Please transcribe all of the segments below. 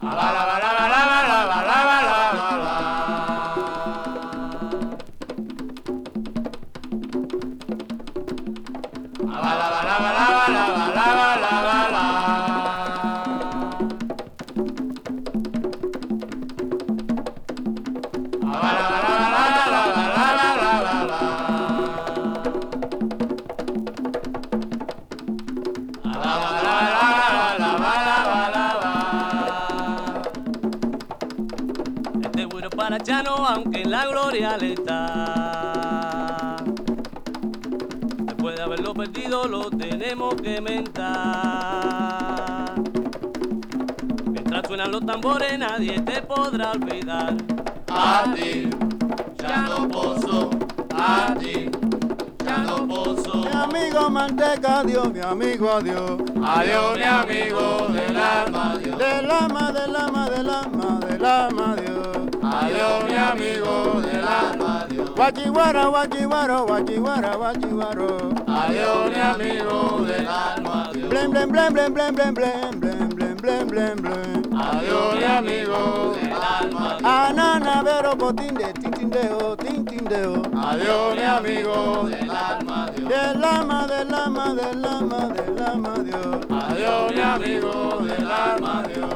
Aunque en la gloria le está, después de haberlo perdido lo tenemos que mentar. Mientras suenan los tambores nadie te podrá olvidar. A ti ya no poso, a ti ya no poso. Mi amigo manteca, adiós, mi amigo, adiós. Adiós, mi amigo del alma, adiós. Del alma, del alma, del alma, del alma, adiós. Adiós, mi amigo del alma, adiós. Guachihuara, guachihuaro, guachihuara, guachihuaro. Adiós, mi amigo del alma, adiós. Blem, blem, blem, blem, blem, blem, blem, blem, blem, blem, blem, blem. Adiós, mi amigo del alma, adiós. Anana, vero, botinde, tintindeo, tintindeo. Adiós, mi amigo del alma, adiós. Del alma, del alma, del alma, del alma, adiós. Adiós, mi amigo del alma, adiós.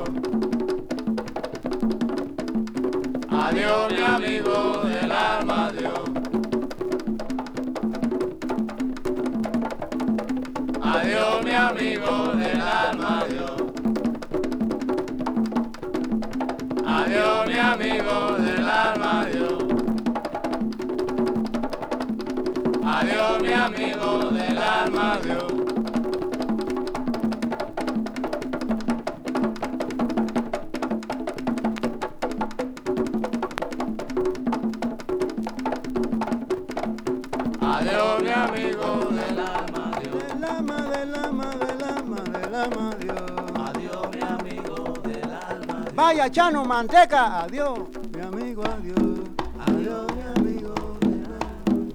Adiós, mi amigo del alma, adiós. Adiós, mi amigo del alma, adiós. Adiós, mi amigo del alma, adiós. Adiós, mi amigo del alma, adiós. Adiós, mi amigo del alma, adiós. Del alma, del alma, del alma, del alma, adiós. Adiós, mi amigo del alma, adiós. Vaya, Chano, manteca, adiós, mi amigo, adiós. Adiós, mi amigo del alma.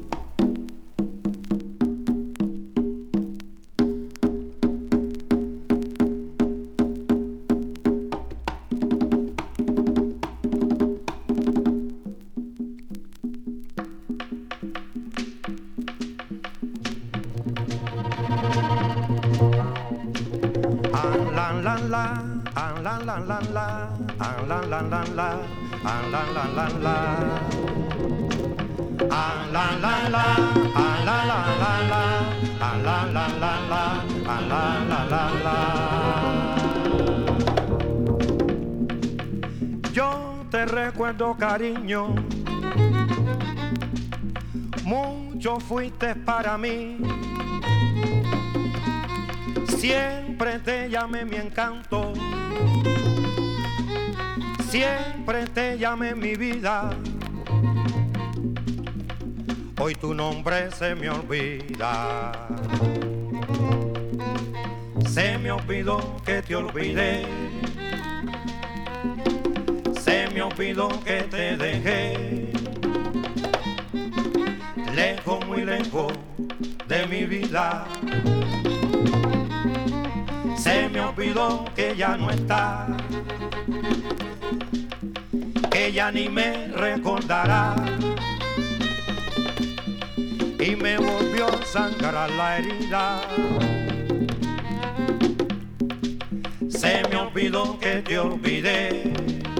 Yo te recuerdo, cariño, mucho fuiste para mí. Siempre te llamé mi encanto, siempre te llamé mi vida. Hoy tu nombre se me olvida. Se me olvidó que te olvidé. Se me olvidó que te dejé. Lejos, muy lejos de mi vida. Se me olvidó que ya no está, que ya ni me recordará. Y me volvió a sangrar la herida. Se me olvidó que te olvidé.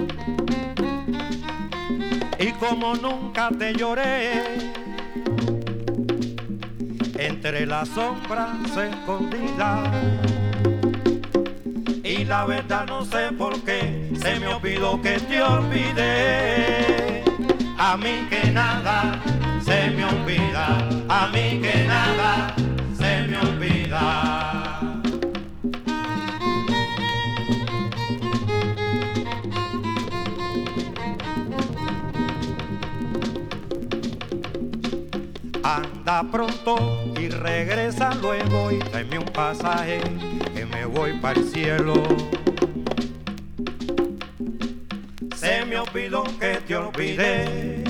Y como nunca te lloré, entre las sombras escondidas. Y la verdad no sé por qué se me olvidó que te olvidé. A mí que nada se me olvida, a mí que nada se me olvida. Anda pronto y regresa luego y tráeme un pasaje que me voy para el cielo. Se me olvidó que te olvidé.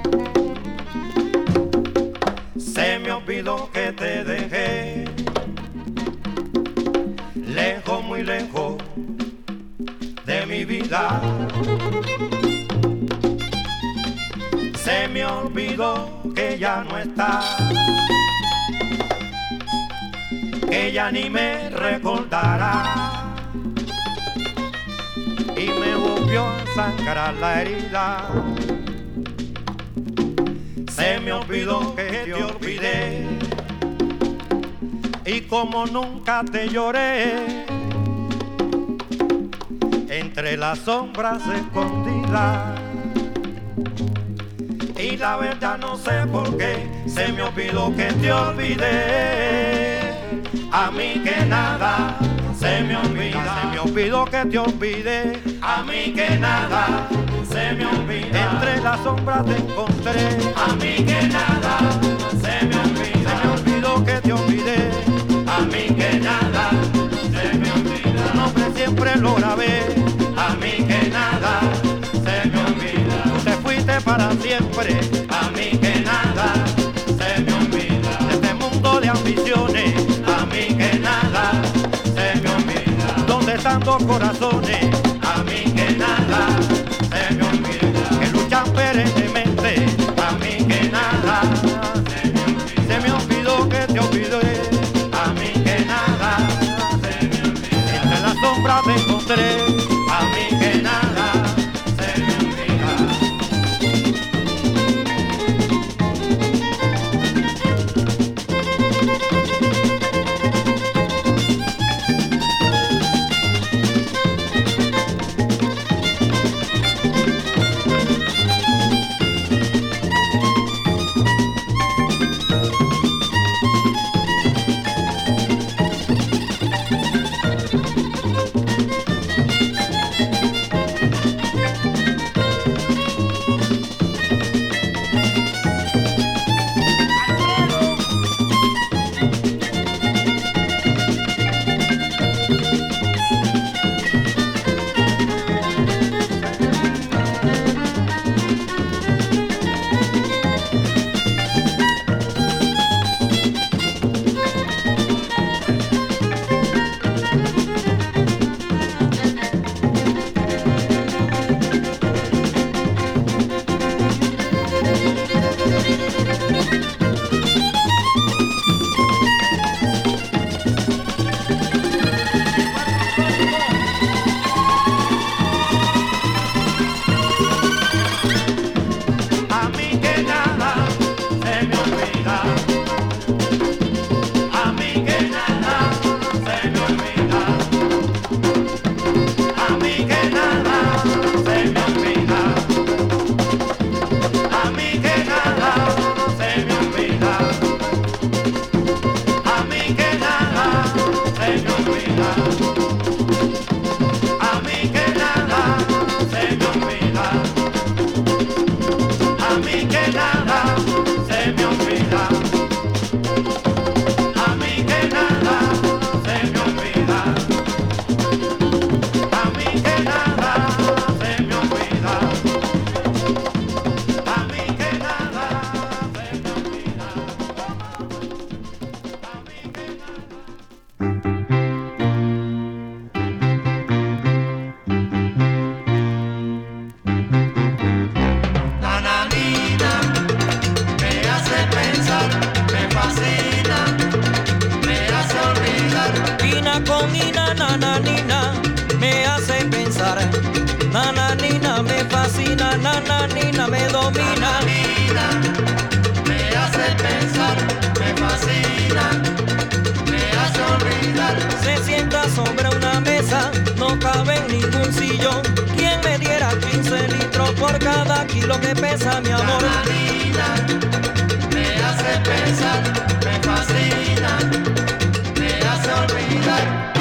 Se me olvidó que te dejé. Lejos, muy lejos de mi mi vida. Se me olvidó que ya no está, que ya ni me recordará, y me volvió a sangrar la herida. Se me olvidó que te olvidé, y como nunca te lloré, entre las sombras escondidas. Y la verdad no sé por qué se me olvidó que te olvidé. A mí que nada se me olvida. Se me olvidó que te olvidé. A mí que nada se me olvida. Entre las sombras te encontré. A mí que nada se me olvida. Se me olvidó que te olvidé. A mí que nada se me olvida. Tu nombre siempre lo grabé. A mí que nada se me olvida. Tú te fuiste para siempre. A mí que nada se me olvida. De este mundo de ambiciones. A mí que nada se me olvida. Donde están dos corazones. A mí que nada se me olvida. Que luchan perennemente. A mí que nada se me olvida. Se me olvidó que te olvidé. A mí que nada se me olvida. Entre las sombras te encontré. A mí que nada se me olvida. Nananina me fascina, nananina me domina. Nananina me hace pensar, me fascina, me hace olvidar. Se sienta sobre una mesa, no cabe en ningún sillón. ¿Quién me diera 15 litros por cada kilo que pesa mi amor? Nananina me hace pensar, me fascina, me hace olvidar.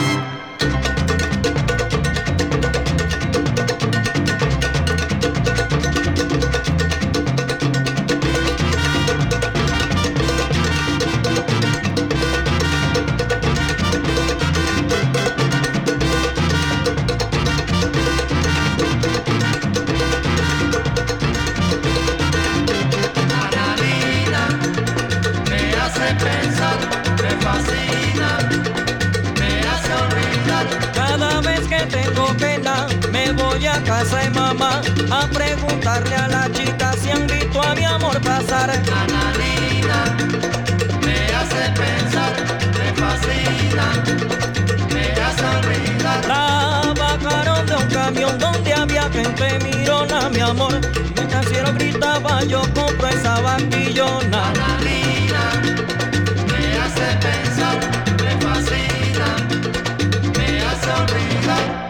Cada vez que tengo pena me voy voy a casa de mamá a preguntarle a la chica si han visto a mi amor pasar. Analina, me hace pensar, me fascina, me hace olvidar. La bajaron de un camión donde había gente mirona, mi amor. Mientras el cielo gritaba, yo compro esa vaquillona. Analina, me hace pensar, me fascina, me hace olvidar.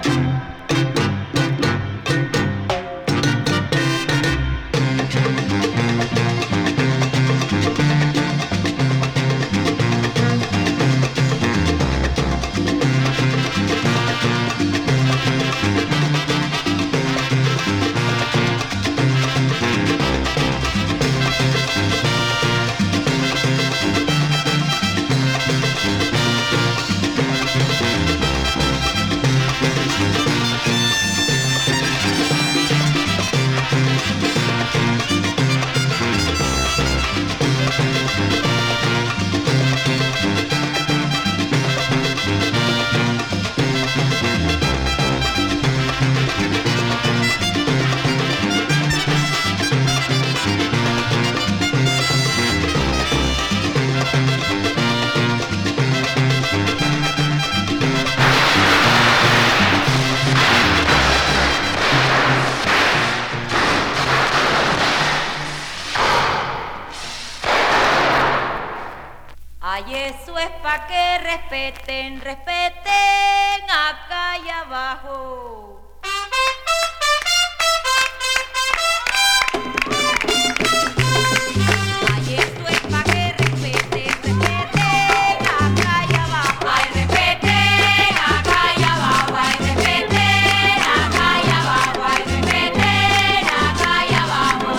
Ay, eso es pa' que respeten, respeten acá y abajo. Ay, eso es pa' que respeten, respeten acá y abajo. Ay, respeten acá y abajo. Ay, respeten acá y abajo. Ay, respeten acá y abajo.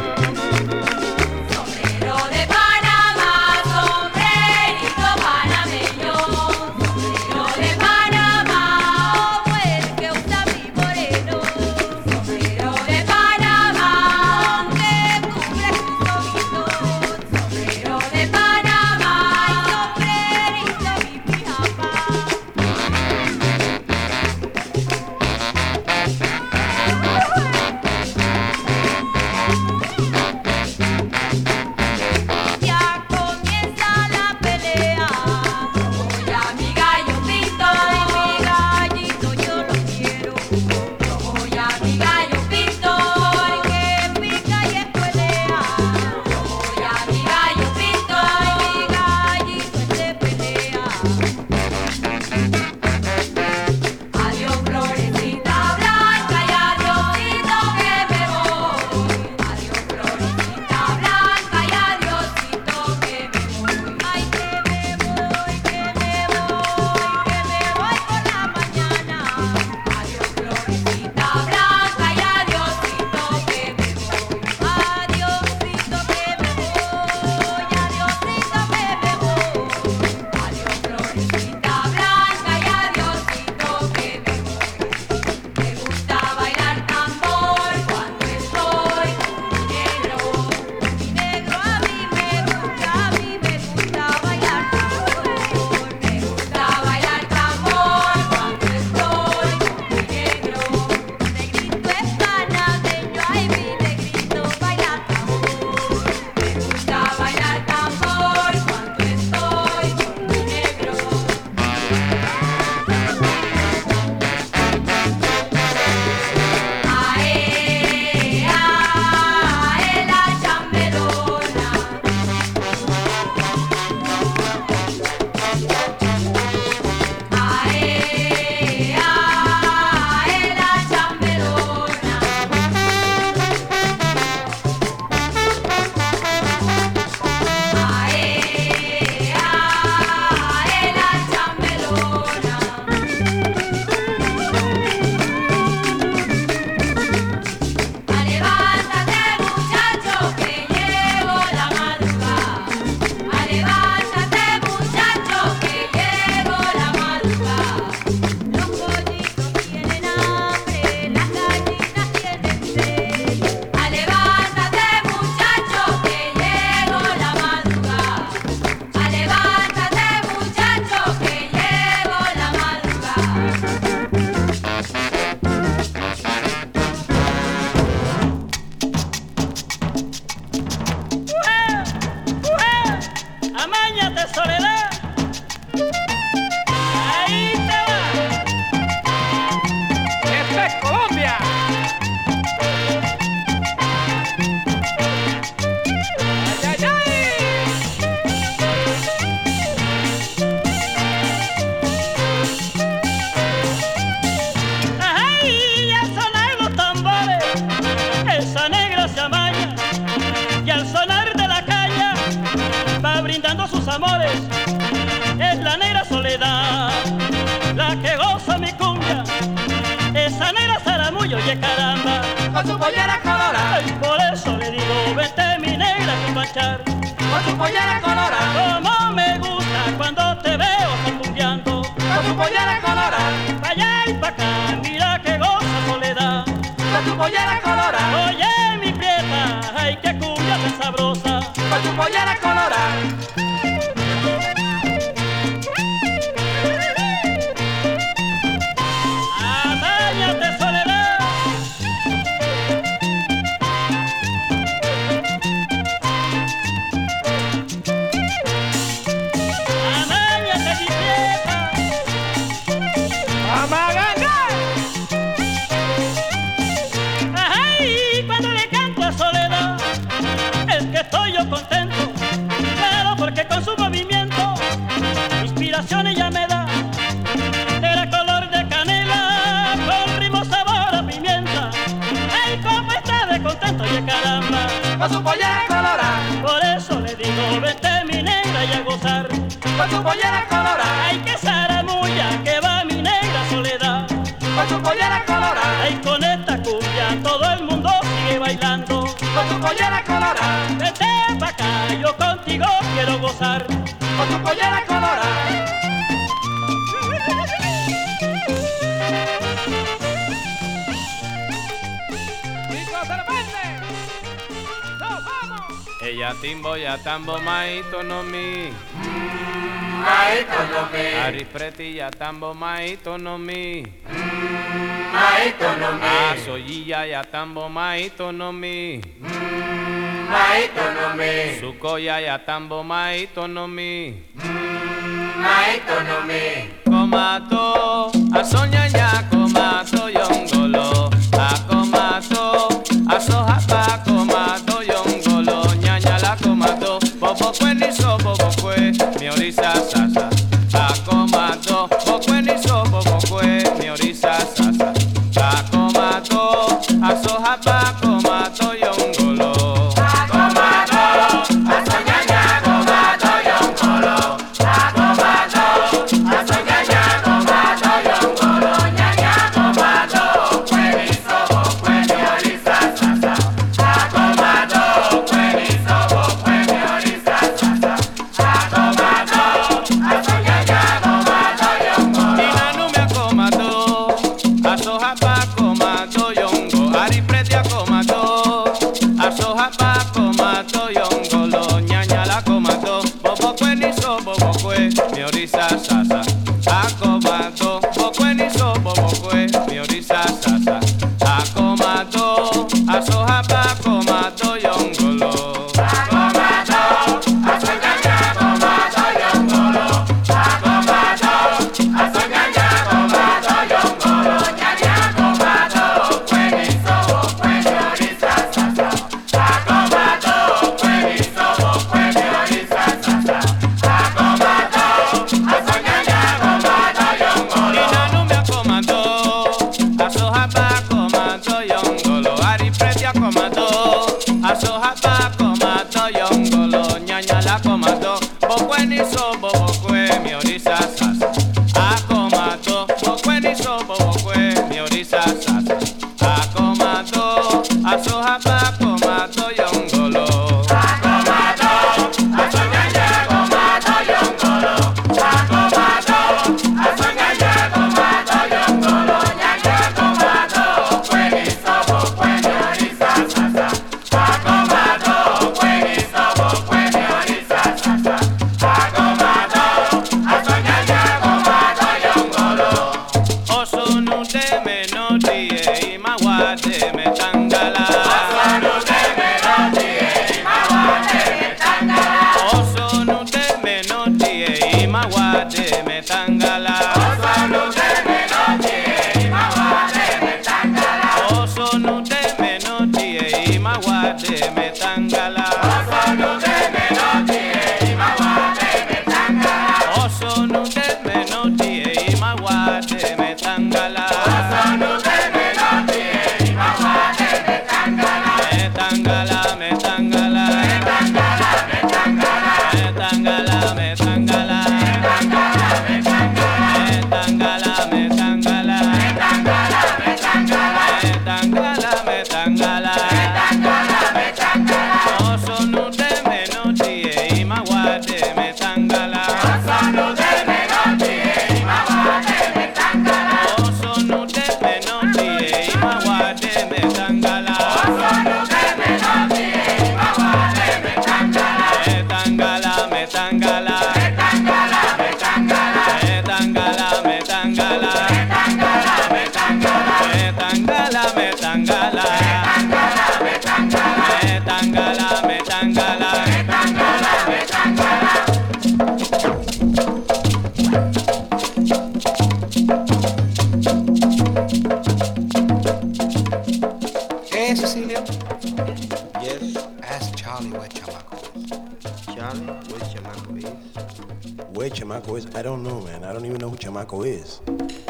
Sombrero de Panamá, sombrerito panameño. Sombrero de Panamá, o el que usa es Colombia. ¡Ay, ay, ay! ¡Ay! Al sonar los tambores, esa negra se amaña, y al sonar de la caña va brindando sus amores. Es la negra Soledad, la que goza mi cumbia, esa negra Zaramullo, oye caramba, Con su pollera colorada, ay, por eso le digo, vete mi negra a compachar. con su pollera colorada, Como me gusta cuando te veo zancumbeando, con su pollera colorada, pa' allá y pa' acá, mira que goza Soledad. con su pollera colorada, Oye mi prieta, ay que cumbia tan sabrosa. con su pollera colorada. Amañate Soledad. Amañate mi prieta. Ay, cuando le canto a Soledad, es que estoy yo contento, claro, porque con su movimiento inspiración ella me da. Era color de canela, con ritmo sabor a pimienta. Ay, cómo está de contento, oye caramba. Con su pollera colorada, Por eso le digo, vete mi negra y a gozar. con su pollera colorada, Ay, que zaramulla, que va mi negra Soledad. con su pollera colorada, Ay, con esta cumbia todo el mundo sigue bailando. con su pollera colorada, Vete pa' acá, yo contigo quiero gozar. con su pollera colorada. ¡Chico Cervantes! ¡Nos vamos! Ella timbo ya tambo maito no mi. Maito no mi, Aripreti ya tambo maito no mi. maito no mi, Asoyilla ya tambo maito no mi. maito no mi, Sukoya ya tambo maito no mi. maito no mi. Komato, asoñaña komato yongolo. A komato, asohapa komato yongolo. Ñaña la komato, bobo kwe ni so bobo kwe, mi orisa sasa. A komato, bobo kwe ni so bobo kwe, mi orisa sasa. A komato, asohapa komato yongolo. Oso no te me no ríe y magua te me tangala. maguate me tangala. Oso no te me noche y maguate me tangala. Oso no te me noche y maguate me tangala. Oso no te me noche y maguate me tangala. Me tangala, me tangala. Me tangala, me tangala. Me tangala, me tangala. Me tangala, me tangala. Me tangala, me tangala. Me tangala, me tangala. Me tangala, me tangala. Me tangala, me tangala. Oso no te me noche y maguate me tangala. Oso no te me noche y maguate me tangala. Oso no te me noche y maguate me tangala. Oso no te me noche y maguate me tangala. Me tangala, me tangala. Me tangala, me tangala. Me tangala, me tangala. Me tangala, me tangala. Me tangala, me tangala. Me tangala, me tangala. Me tangala, me tangala. Me tangala, me tangala. ¿Qué es, Cecilio? Yes, Ask Charlie where Chamaco is. Charlie, where Chamaco is? Where Chamaco is? I don't know, man. I don't even know who Chamaco is.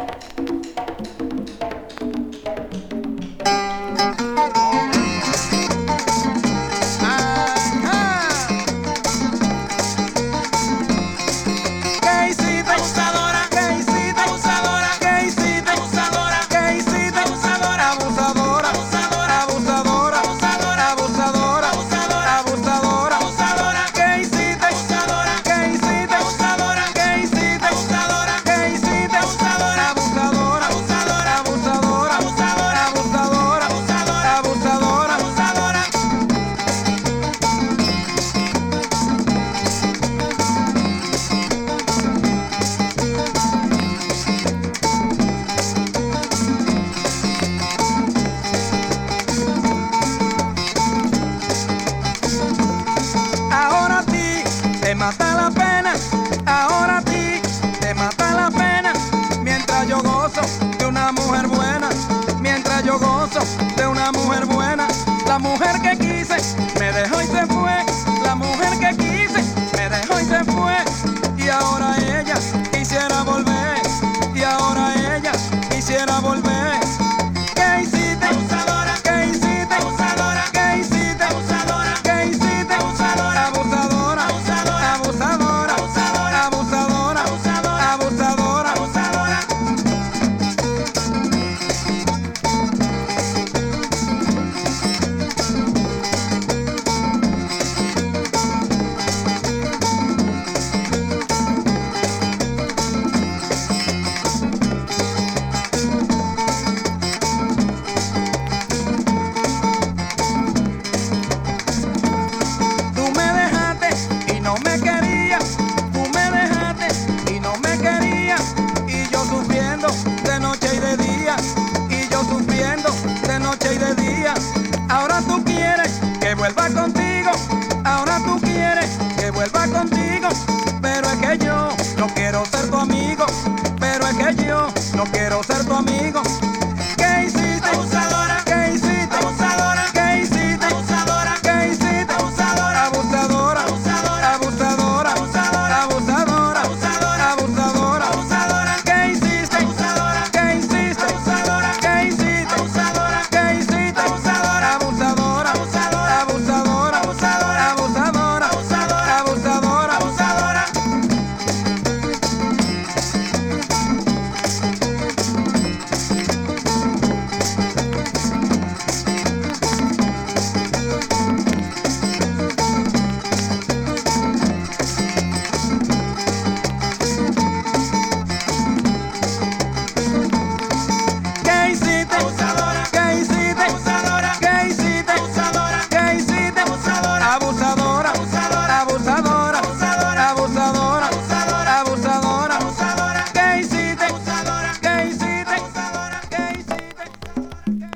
¿Qué hiciste, abusadora? ¿Qué hiciste, abusadora? ¿Qué hiciste, abusadora? ¿Qué hiciste, abusadora? Abusadora, abusadora, abusadora, abusadora, abusadora, abusadora, abusadora, abusadora. ¿Qué hiciste, abusadora? ¿Qué hiciste, abusadora? ¿Qué hiciste, abusadora? ¿Qué hiciste, abusadora? Abusadora, abusadora, abusadora, abusadora, abusadora, abusadora, abusadora, abusadora. Ahora a ti te mata la pena, ahora a ti te mata la pena, mientras yo gozo de una mujer buena, mientras yo gozo de una mujer buena. La mujer que quise me dejó y se fue, la mujer que quise me dejó y se fue, y ahora ella quisiera volver, y ahora ella quisiera volver. ¿Qué hiciste, abusadora? ¿Qué hiciste, abusadora? ¿Qué hiciste, abusadora? ¿Qué hiciste, abusadora? Abusadora, abusadora, abusadora, abusadora, abusadora, abusadora, abusadora, abusadora. Tú me dejaste y no me querías, tú me dejaste y no me querías, y yo sufriendo de noche y de día, y yo sufriendo de noche y de día. Ahora tú quieres que vuelva contigo, ahora tú quieres que vuelva contigo, pero es que yo no quiero ser tu amigo, pero es que yo no quiero ser tu amigo. ¿Qué hiciste, abusadora? ¿Qué hiciste, abusadora? ¿Qué hiciste, abusadora? ¿Qué hiciste, abusadora? Abusadora, abusadora, abusadora, abusadora, abusadora, abusadora, abusadora, abusadora. ¿Qué hiciste, abusadora? ¿Qué hiciste, abusadora? ¿Qué hiciste, abusadora? ¿Qué hiciste, abusadora? Abusadora, abusadora, abusadora, abusadora, abusadora, abusadora, abusadora, abusadora. ¿Qué hiciste, abusadora? ¿Qué hiciste, abusadora? ¿Qué hiciste, abusadora? ¿Qué hiciste, abusadora? Abusadora, abusadora, abusadora, abusadora, abusadora, abusadora, abusadora, abusadora. ¿Qué hiciste, abusadora? ¿Qué hiciste, abusadora? ¿Qué hiciste, abusadora?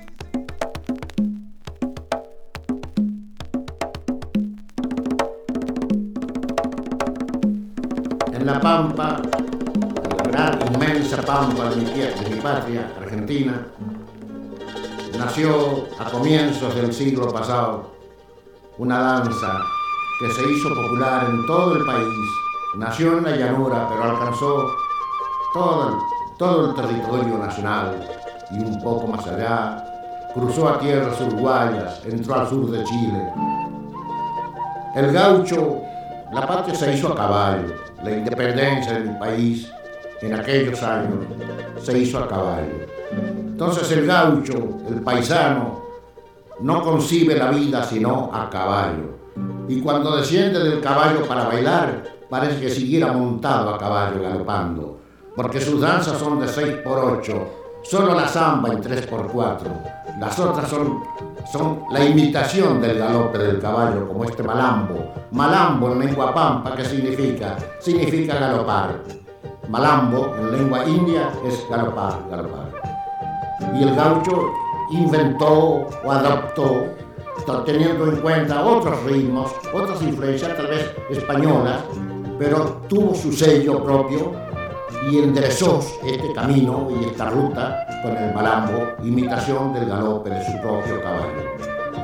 En la Pampa, en la gran inmensa Pampa de mi patria, Argentina, nació a comienzos del siglo pasado una danza que se hizo popular en todo el país. Nació en la llanura, pero alcanzó todo el territorio nacional y un poco más allá. Cruzó a tierras uruguayas, entró al sur de Chile. El gaucho, la patria se hizo a caballo. La independencia del país en aquellos años se hizo a caballo. Entonces el gaucho, el paisano, no concibe la vida sino a caballo. Y cuando desciende del caballo para bailar, parece que siguiera montado a caballo galopando, porque sus danzas son de 6x8, solo la samba en 3x4. Las otras son la imitación del galope del caballo, como este malambo. Malambo en lengua pampa, ¿qué significa? Significa galopar. Malambo en lengua india es galopar. Y el gaucho inventó o adoptó, teniendo en cuenta otros ritmos, otras influencias, tal vez españolas, pero tuvo su sello propio y enderezó este camino y esta ruta con el malambo, imitación del galope de su propio caballo.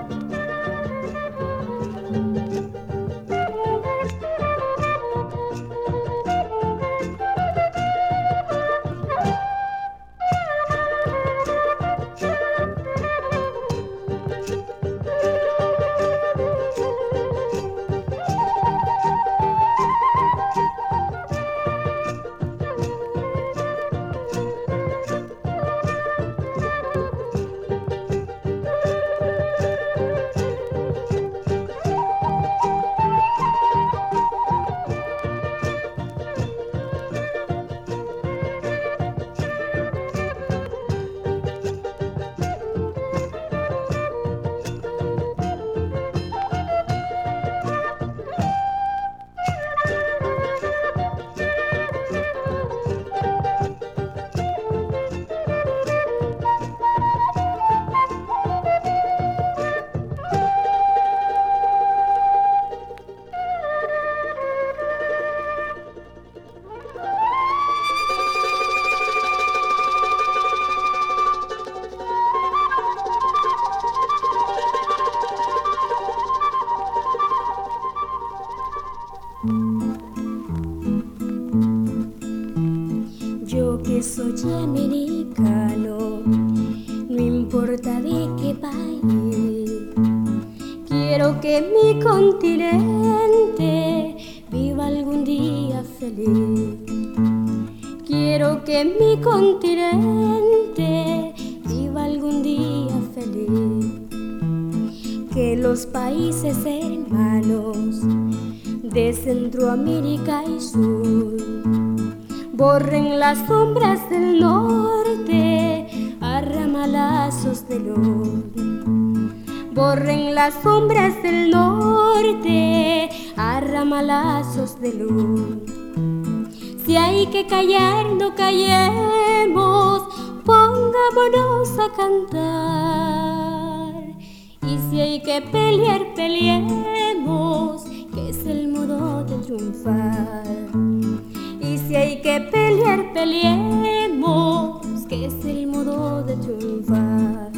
Yo que soy americano, no importa de qué país, quiero que mi continente viva algún día feliz. Quiero que mi continente viva algún día feliz. Que los países hermanos de Centroamérica y Sur borren las sombras del norte a ramalazos de luz. Borren las sombras del norte a ramalazos de luz. Si hay que callar, no callemos, pongámonos a cantar. Y si hay que pelear, peleemos, que es el modo de triunfar. Y si hay que pelear, peleemos, que es el modo de triunfar.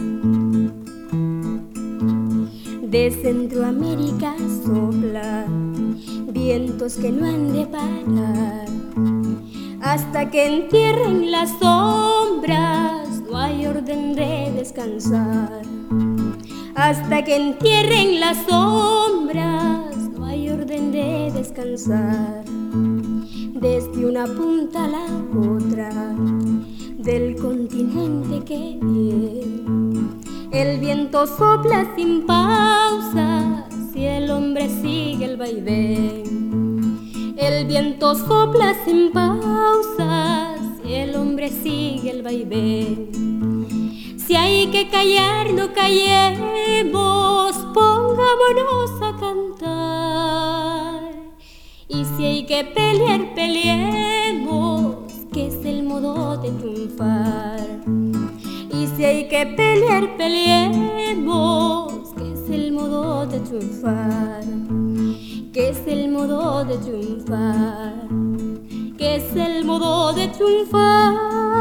De Centroamérica soplan vientos que no han de parar, hasta que entierren las sombras, no hay orden de descansar. Hasta que entierren las sombras, no hay orden de descansar. Desde una punta a la otra del continente que viene, el viento sopla sin pausa si el hombre sigue el vaivén. El viento sopla sin pausa si el hombre sigue el vaivén. Si hay que callar, no callemos, pongámonos a cantar. Y si hay que pelear, peleemos, que es el modo de triunfar. Y si hay que pelear, peleemos, que es el modo de triunfar. Que es el modo de triunfar. Que es el modo de triunfar.